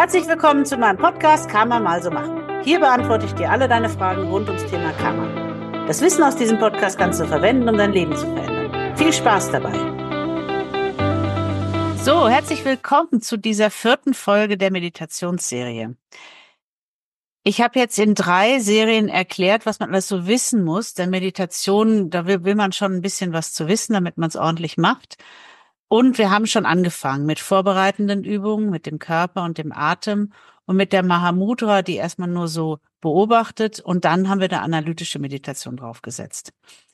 Herzlich willkommen zu meinem Podcast Karma mal so machen. Hier beantworte ich dir alle deine Fragen rund ums Thema Karma. Das Wissen aus diesem Podcast kannst du verwenden, um dein Leben zu verändern. Viel Spaß dabei! So, herzlich willkommen zu dieser 4. Folge der Meditationsserie. Ich habe jetzt in 3 Serien erklärt, was man alles so wissen muss, denn Meditation, da will man schon ein bisschen was zu wissen, damit man es ordentlich macht. Und wir haben schon angefangen mit vorbereitenden Übungen, mit dem Körper und dem Atem und mit der Mahamudra, die erstmal nur so beobachtet, und dann haben wir eine analytische Meditation draufgesetzt.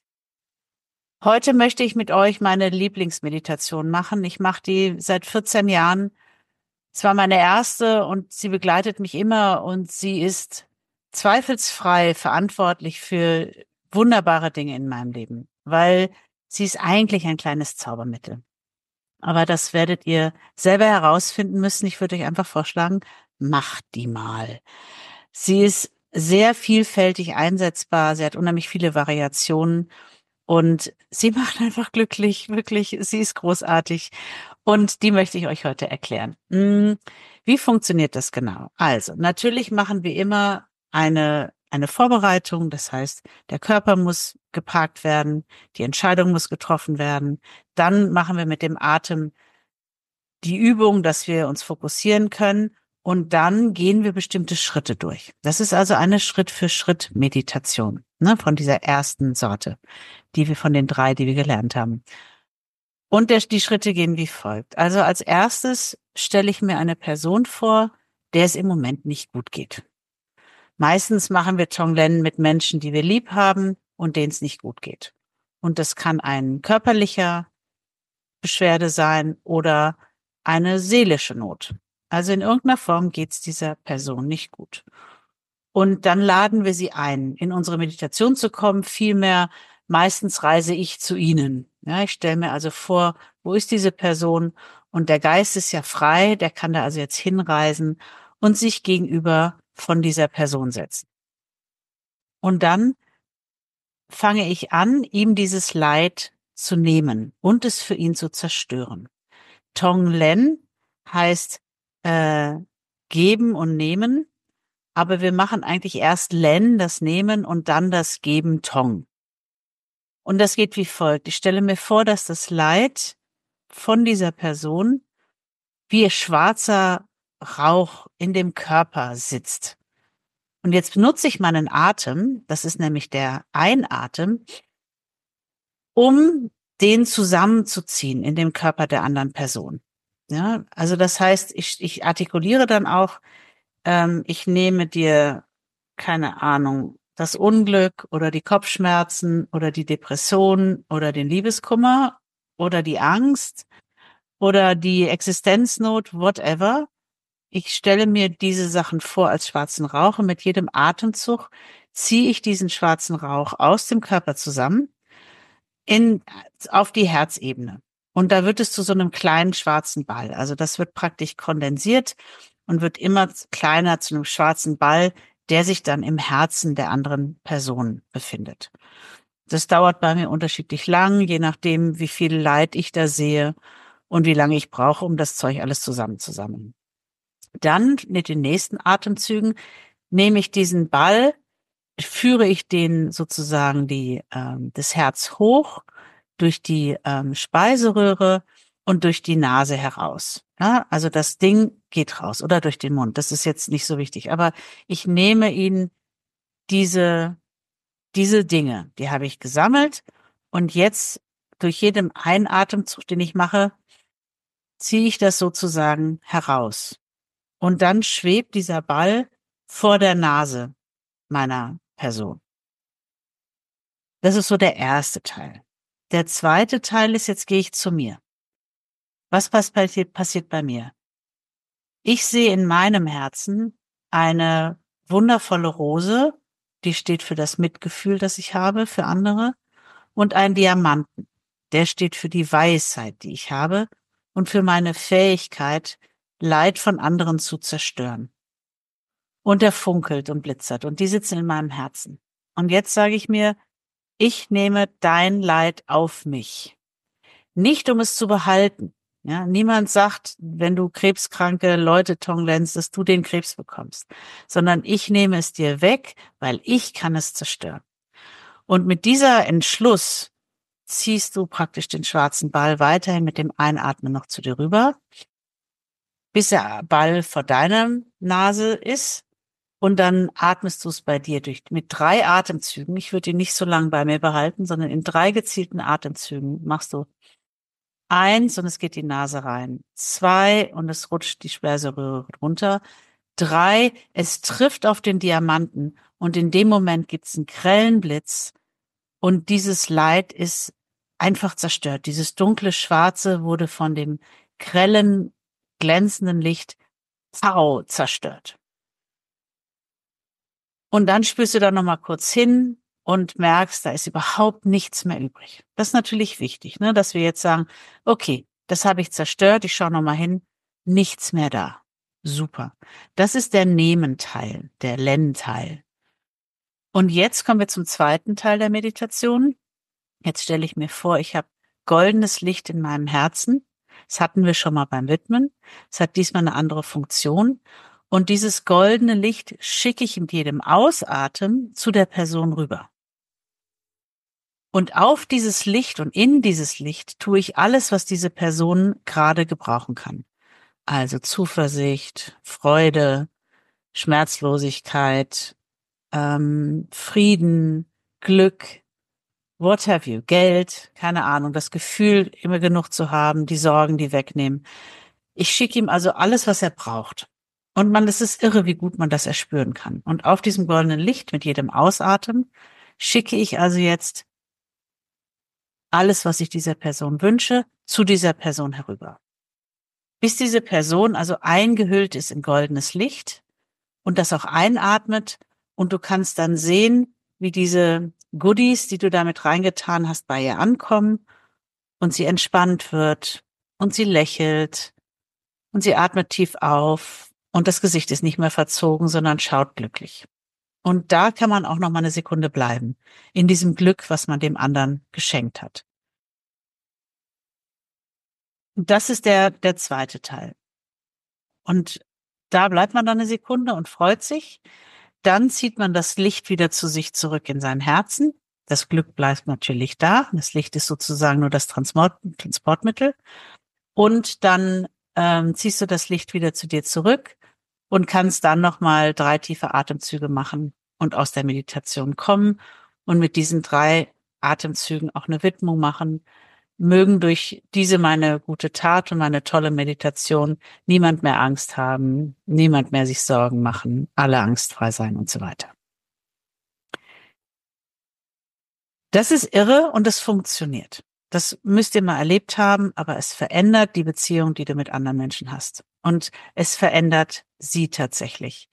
Heute möchte ich mit euch meine Lieblingsmeditation machen. Ich mache die seit 14 Jahren. Es war meine erste und sie begleitet mich immer und sie ist zweifelsfrei verantwortlich für wunderbare Dinge in meinem Leben, weil sie ist eigentlich ein kleines Zaubermittel. Aber das werdet ihr selber herausfinden müssen. Ich würde euch einfach vorschlagen, macht die mal. Sie ist sehr vielfältig einsetzbar. Sie hat unheimlich viele Variationen und sie macht einfach glücklich, wirklich. Sie ist großartig und die möchte ich euch heute erklären. Wie funktioniert das genau? Also, natürlich machen wir immer eine Vorbereitung. Das heißt, der Körper muss geparkt werden, die Entscheidung muss getroffen werden. Dann machen wir mit dem Atem die Übung, dass wir uns fokussieren können. Und dann gehen wir bestimmte Schritte durch. Das ist also eine Schritt-für-Schritt-Meditation, ne, von dieser ersten Sorte, die wir von den 3, die wir gelernt haben. Und die Schritte gehen wie folgt. Also als erstes stelle ich mir eine Person vor, der es im Moment nicht gut geht. Meistens machen wir Tonglen mit Menschen, die wir lieb haben und denen es nicht gut geht. Und das kann ein körperlicher Beschwerde sein oder eine seelische Not. Also in irgendeiner Form geht es dieser Person nicht gut. Und dann laden wir sie ein, in unsere Meditation zu kommen. Vielmehr, meistens reise ich zu ihnen. Ja, ich stelle mir also vor, wo ist diese Person? Und der Geist ist ja frei, der kann da also jetzt hinreisen und sich gegenüber von dieser Person setzen. Und dann fange ich an, ihm dieses Leid zu nehmen und es für ihn zu zerstören. Tonglen heißt geben und nehmen, aber wir machen eigentlich erst Len, das Nehmen, und dann das Geben, Tong. Und das geht wie folgt. Ich stelle mir vor, dass das Leid von dieser Person wie schwarzer Rauch in dem Körper sitzt. Und jetzt benutze ich meinen Atem, das ist nämlich der Einatmen, um den zusammenzuziehen in dem Körper der anderen Person. Ja, also das heißt, ich artikuliere dann auch, ich nehme dir, keine Ahnung, das Unglück oder die Kopfschmerzen oder die Depression oder den Liebeskummer oder die Angst oder die Existenznot, whatever. Ich stelle mir diese Sachen vor als schwarzen Rauch und mit jedem Atemzug ziehe ich diesen schwarzen Rauch aus dem Körper zusammen auf die Herzebene. Und da wird es zu so einem kleinen schwarzen Ball. Also das wird praktisch kondensiert und wird immer kleiner zu einem schwarzen Ball, der sich dann im Herzen der anderen Person befindet. Das dauert bei mir unterschiedlich lang, je nachdem, wie viel Leid ich da sehe und wie lange ich brauche, um das Zeug alles zusammenzusammeln. Dann mit den nächsten Atemzügen nehme ich diesen Ball, führe ich den sozusagen das Herz hoch durch die Speiseröhre und durch die Nase heraus. Ja, also das Ding geht raus oder durch den Mund. Das ist jetzt nicht so wichtig, aber ich nehme ihn diese Dinge, die habe ich gesammelt und jetzt durch jedem Einatemzug, den ich mache, ziehe ich das sozusagen heraus. Und dann schwebt dieser Ball vor der Nase meiner Person. Das ist so der erste Teil. Der zweite Teil ist, jetzt gehe ich zu mir. Was passiert bei mir? Ich sehe in meinem Herzen eine wundervolle Rose, die steht für das Mitgefühl, das ich habe für andere, und einen Diamanten, der steht für die Weisheit, die ich habe und für meine Fähigkeit, Leid von anderen zu zerstören. Und der funkelt und blitzert und die sitzen in meinem Herzen. Und jetzt sage ich mir, ich nehme dein Leid auf mich. Nicht um es zu behalten, Ja, niemand sagt, wenn du krebskranke Leute Tonglens, dass du den Krebs bekommst, sondern ich nehme es dir weg, weil ich kann es zerstören. Und mit dieser Entschluss ziehst du praktisch den schwarzen Ball weiterhin mit dem Einatmen noch zu dir rüber, bis der Ball vor deiner Nase ist. Und dann atmest du es bei dir durch mit 3 Atemzügen. Ich würde ihn nicht so lange bei mir behalten, sondern in 3 gezielten Atemzügen machst du 1 und es geht die Nase rein. 2 und es rutscht die Speiseröhre runter. 3, es trifft auf den Diamanten und in dem Moment gibt's einen grellen Blitz und dieses Light ist einfach zerstört. Dieses dunkle Schwarze wurde von dem grellen, glänzenden Licht zerstört. Und dann spürst du da nochmal kurz hin und merkst, da ist überhaupt nichts mehr übrig. Das ist natürlich wichtig, ne, dass wir jetzt sagen, okay, das habe ich zerstört, ich schaue nochmal hin, nichts mehr da. Super. Das ist der Nehmen-Teil, der Len-Teil. Und jetzt kommen wir zum zweiten Teil der Meditation. Jetzt stelle ich mir vor, ich habe goldenes Licht in meinem Herzen. Das hatten wir schon mal beim Widmen. Es hat diesmal eine andere Funktion. Und dieses goldene Licht schicke ich mit jedem Ausatmen zu der Person rüber. Und auf dieses Licht und in dieses Licht tue ich alles, was diese Person gerade gebrauchen kann. Also Zuversicht, Freude, Schmerzlosigkeit, Frieden, Glück, what have you, Geld, keine Ahnung, das Gefühl, immer genug zu haben, die Sorgen, die wegnehmen. Ich schicke ihm also alles, was er braucht. Und es ist irre, wie gut man das erspüren kann. Und auf diesem goldenen Licht mit jedem Ausatmen schicke ich also jetzt alles, was ich dieser Person wünsche, zu dieser Person herüber. Bis diese Person also eingehüllt ist in goldenes Licht und das auch einatmet und du kannst dann sehen, wie diese Goodies, die du damit reingetan hast, bei ihr ankommen und sie entspannt wird und sie lächelt und sie atmet tief auf und das Gesicht ist nicht mehr verzogen, sondern schaut glücklich. Und da kann man auch noch mal eine Sekunde bleiben, in diesem Glück, was man dem anderen geschenkt hat. Und das ist der zweite Teil. Und da bleibt man dann eine Sekunde und freut sich. Dann zieht man das Licht wieder zu sich zurück in sein Herzen. Das Glück bleibt natürlich da. Das Licht ist sozusagen nur das Transportmittel. Und dann ziehst du das Licht wieder zu dir zurück und kannst dann nochmal 3 tiefe Atemzüge machen und aus der Meditation kommen und mit diesen 3 Atemzügen auch eine Widmung machen. Mögen durch diese meine gute Tat und meine tolle Meditation niemand mehr Angst haben, niemand mehr sich Sorgen machen, alle angstfrei sein und so weiter. Das ist irre und es funktioniert. Das müsst ihr mal erlebt haben, aber es verändert die Beziehung, die du mit anderen Menschen hast. Und es verändert sie tatsächlich.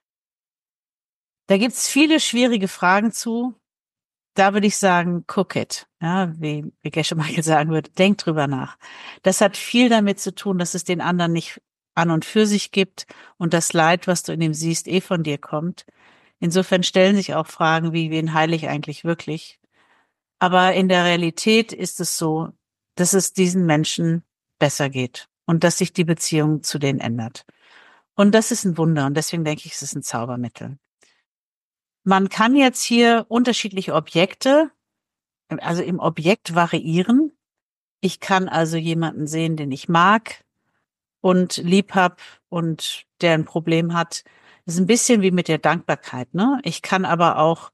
Da gibt's viele schwierige Fragen zu. Da würde ich sagen, cook it. Ja, wie Gesche Michael sagen würde, denk drüber nach. Das hat viel damit zu tun, dass es den anderen nicht an und für sich gibt und das Leid, was du in ihm siehst, von dir kommt. Insofern stellen sich auch Fragen wie, wen heile ich eigentlich wirklich? Aber in der Realität ist es so, dass es diesen Menschen besser geht und dass sich die Beziehung zu denen ändert. Und das ist ein Wunder und deswegen denke ich, es ist ein Zaubermittel. Man kann jetzt hier unterschiedliche Objekte, also im Objekt variieren. Ich kann also jemanden sehen, den ich mag und lieb hab und der ein Problem hat. Das ist ein bisschen wie mit der Dankbarkeit, ne? Ich kann aber auch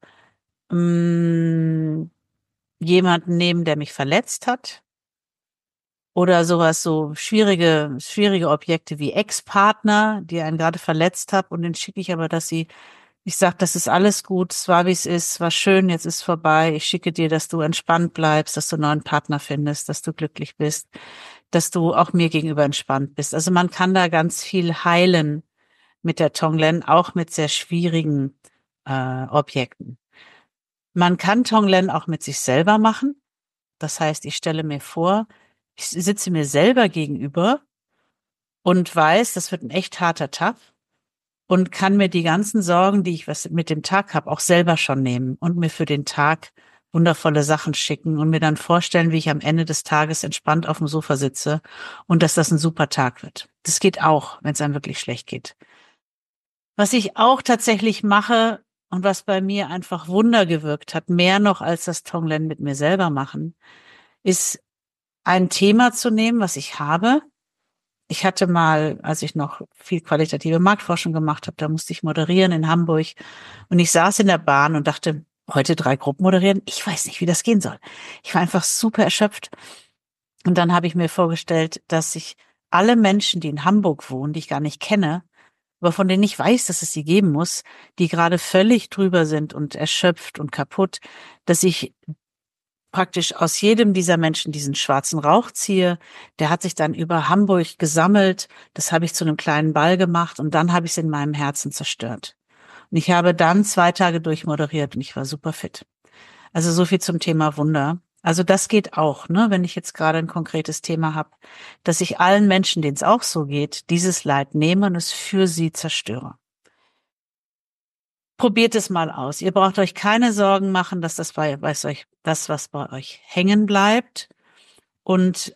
jemanden nehmen, der mich verletzt hat. Oder sowas, so schwierige Objekte wie Ex-Partner, die einen gerade verletzt haben und den schicke ich aber, ich sag, das ist alles gut, es war wie es ist, war schön, jetzt ist vorbei. Ich schicke dir, dass du entspannt bleibst, dass du einen neuen Partner findest, dass du glücklich bist, dass du auch mir gegenüber entspannt bist. Also man kann da ganz viel heilen mit der Tonglen, auch mit sehr schwierigen Objekten. Man kann Tonglen auch mit sich selber machen. Das heißt, ich stelle mir vor, ich sitze mir selber gegenüber und weiß, das wird ein echt harter Tag und kann mir die ganzen Sorgen, die ich was mit dem Tag habe, auch selber schon nehmen und mir für den Tag wundervolle Sachen schicken und mir dann vorstellen, wie ich am Ende des Tages entspannt auf dem Sofa sitze und dass das ein super Tag wird. Das geht auch, wenn es einem wirklich schlecht geht. Was ich auch tatsächlich mache und was bei mir einfach Wunder gewirkt hat, mehr noch als das Tonglen mit mir selber machen, ist ein Thema zu nehmen, was ich habe. Ich hatte mal, als ich noch viel qualitative Marktforschung gemacht habe, da musste ich moderieren in Hamburg und ich saß in der Bahn und dachte, heute 3 Gruppen moderieren, ich weiß nicht, wie das gehen soll. Ich war einfach super erschöpft. Und dann habe ich mir vorgestellt, dass ich alle Menschen, die in Hamburg wohnen, die ich gar nicht kenne, aber von denen ich weiß, dass es sie geben muss, die gerade völlig drüber sind und erschöpft und kaputt, dass ich praktisch aus jedem dieser Menschen diesen schwarzen Rauch ziehe. Der hat sich dann über Hamburg gesammelt. Das habe ich zu einem kleinen Ball gemacht und dann habe ich es in meinem Herzen zerstört. Und ich habe dann 2 Tage durchmoderiert und ich war super fit. Also so viel zum Thema Wunder. Also das geht auch, ne, wenn ich jetzt gerade ein konkretes Thema habe, dass ich allen Menschen, denen es auch so geht, dieses Leid nehme und es für sie zerstöre. Probiert es mal aus. Ihr braucht euch keine Sorgen machen, dass was bei euch hängen bleibt. Und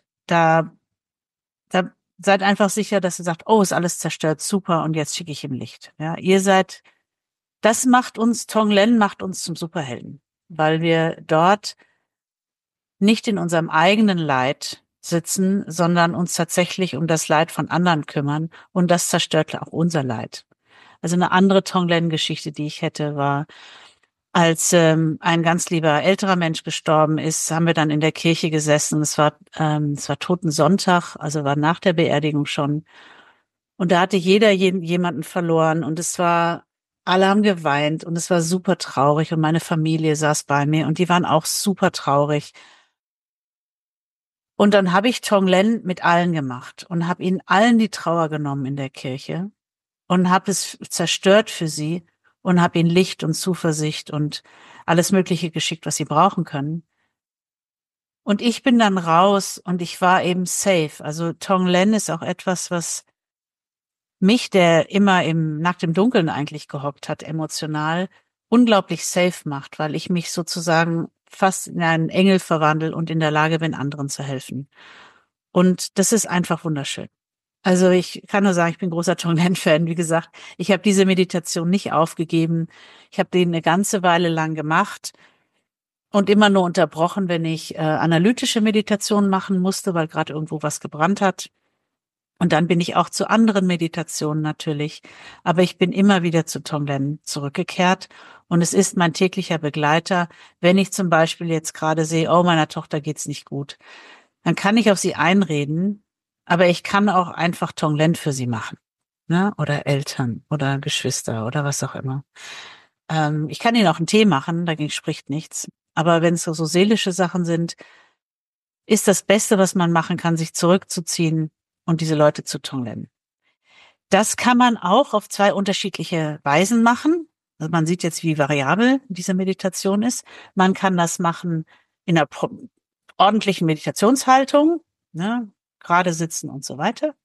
da seid einfach sicher, dass ihr sagt, oh, ist alles zerstört, super, und jetzt schicke ich ihm Licht. Ja, das macht uns, Tonglen macht uns zum Superhelden, weil wir dort nicht in unserem eigenen Leid sitzen, sondern uns tatsächlich um das Leid von anderen kümmern und das zerstört auch unser Leid. Also eine andere Tonglen-Geschichte, die ich hätte, war, als ein ganz lieber älterer Mensch gestorben ist, haben wir dann in der Kirche gesessen. Es war Totensonntag, also war nach der Beerdigung schon. Und da hatte jeder jemanden verloren und alle haben geweint und es war super traurig und meine Familie saß bei mir und die waren auch super traurig. Und dann habe ich Tonglen mit allen gemacht und habe ihnen allen die Trauer genommen in der Kirche und habe es zerstört für sie und habe ihnen Licht und Zuversicht und alles Mögliche geschickt, was sie brauchen können. Und ich bin dann raus und ich war eben safe. Also Tonglen ist auch etwas, was mich, der immer nackt im Dunkeln eigentlich gehockt hat, emotional, unglaublich safe macht, weil ich mich sozusagen fast in einen Engel verwandle und in der Lage bin, anderen zu helfen. Und das ist einfach wunderschön. Also ich kann nur sagen, ich bin großer Tonglen-Fan. Wie gesagt, ich habe diese Meditation nicht aufgegeben. Ich habe den eine ganze Weile lang gemacht und immer nur unterbrochen, wenn ich analytische Meditation machen musste, weil gerade irgendwo was gebrannt hat. Und dann bin ich auch zu anderen Meditationen natürlich. Aber ich bin immer wieder zu Tonglen zurückgekehrt. Und es ist mein täglicher Begleiter. Wenn ich zum Beispiel jetzt gerade sehe, oh, meiner Tochter geht's nicht gut, dann kann ich auf sie einreden, aber ich kann auch einfach Tonglen für sie machen, ne? Oder Eltern oder Geschwister oder was auch immer. Ich kann ihnen auch einen Tee machen, dagegen spricht nichts. Aber wenn es so seelische Sachen sind, ist das Beste, was man machen kann, sich zurückzuziehen und diese Leute zu Tonglen. Das kann man auch auf 2 unterschiedliche Weisen machen. Also man sieht jetzt, wie variabel diese Meditation ist. Man kann das machen in einer ordentlichen Meditationshaltung, ne, gerade sitzen und so weiter.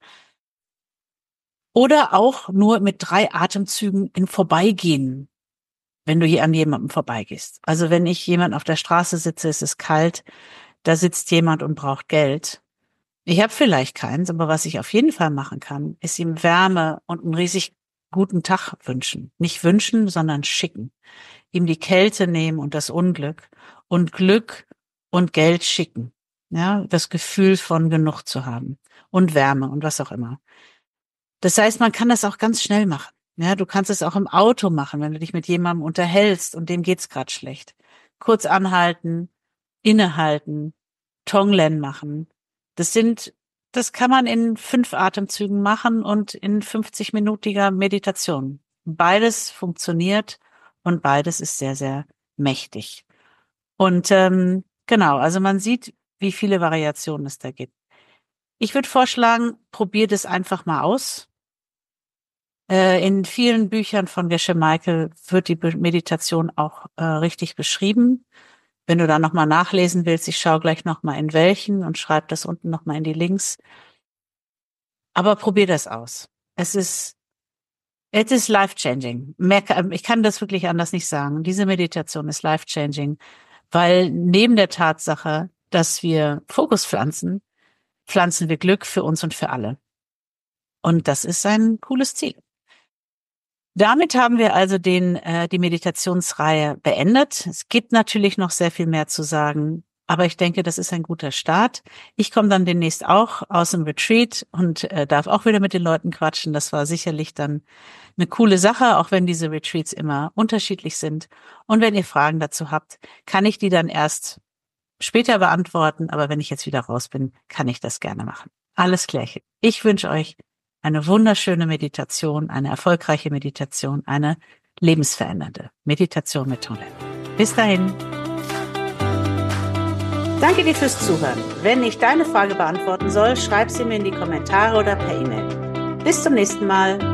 Oder auch nur mit 3 Atemzügen im Vorbeigehen, wenn du hier an jemandem vorbeigehst. Also wenn ich jemand auf der Straße sitze, es ist kalt, da sitzt jemand und braucht Geld. Ich habe vielleicht keins, aber was ich auf jeden Fall machen kann, ist ihm Wärme und einen riesig guten Tag wünschen. Nicht wünschen, sondern schicken. Ihm die Kälte nehmen und das Unglück und Glück und Geld schicken. Ja, das Gefühl von genug zu haben und Wärme und was auch immer. Das heißt, man kann das auch ganz schnell machen. Ja, du kannst es auch im Auto machen, wenn du dich mit jemandem unterhältst und dem geht's gerade schlecht. Kurz anhalten, innehalten, Tonglen machen. Das kann man in 5 Atemzügen machen und in 50-minütiger Meditation. Beides funktioniert und beides ist sehr, sehr mächtig. Und genau, also man sieht, wie viele Variationen es da gibt. Ich würde vorschlagen, probiert es einfach mal aus. In vielen Büchern von Gesche Michael wird die Meditation auch richtig beschrieben. Wenn du da nochmal nachlesen willst, ich schaue gleich nochmal in welchen und schreibe das unten nochmal in die Links. Aber probier das aus. It is life-changing. Ich kann das wirklich anders nicht sagen. Diese Meditation ist life-changing, Weil neben der Tatsache, dass wir Fokus pflanzen, pflanzen wir Glück für uns und für alle. Und das ist ein cooles Ziel. Damit haben wir also die Meditationsreihe beendet. Es gibt natürlich noch sehr viel mehr zu sagen, aber ich denke, das ist ein guter Start. Ich komme dann demnächst auch aus dem Retreat und darf auch wieder mit den Leuten quatschen. Das war sicherlich dann eine coole Sache, auch wenn diese Retreats immer unterschiedlich sind. Und wenn ihr Fragen dazu habt, kann ich die dann erst später beantworten. Aber wenn ich jetzt wieder raus bin, kann ich das gerne machen. Alles Klärchen. Ich wünsche euch eine wunderschöne Meditation, eine erfolgreiche Meditation, eine lebensverändernde Meditation mit Tonlein. Bis dahin. Danke dir fürs Zuhören. Wenn ich deine Frage beantworten soll, schreib sie mir in die Kommentare oder per E-Mail. Bis zum nächsten Mal.